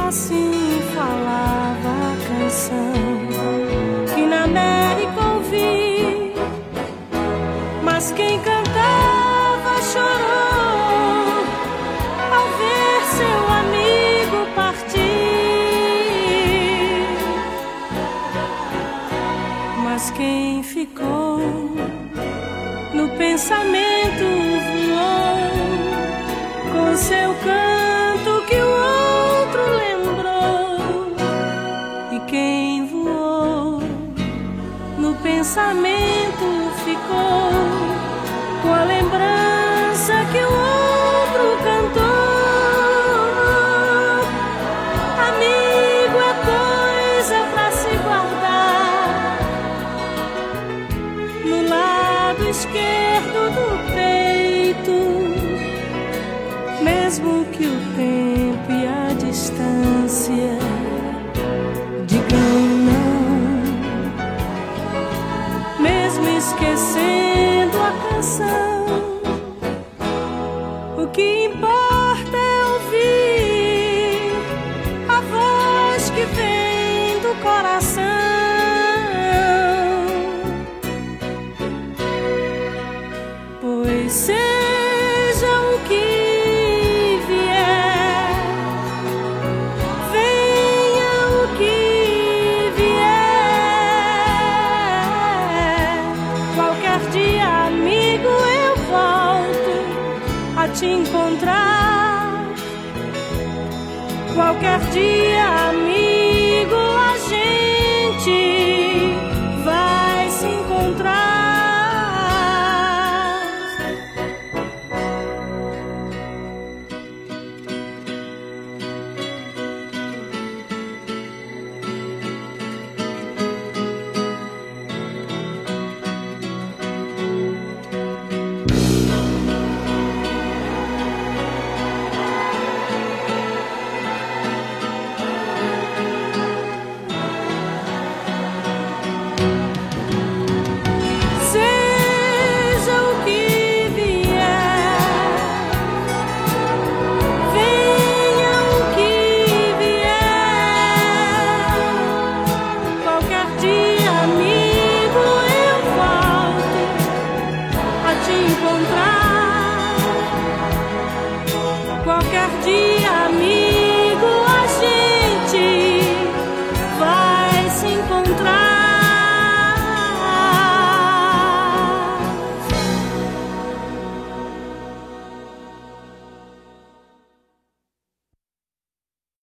Assim falava a canção que na América ouvi, mas quem cantava chorou ao ver seu amigo partir. Mas quem ficou no pensamento voou com seu canto que o outro lembrou. E quem voou no pensamento ficou com a lembrança que o outro cantou. Amigo é coisa pra se guardar no lado esquerdo do peito, mesmo que o tempo e a distância digam não, mesmo esquecendo a canção, o que importa é ouvir a voz que vem do coração. Pois seja o que vier, venha o que vier, qualquer dia, amigo, eu volto a te encontrar. Qualquer dia, amigo, a gente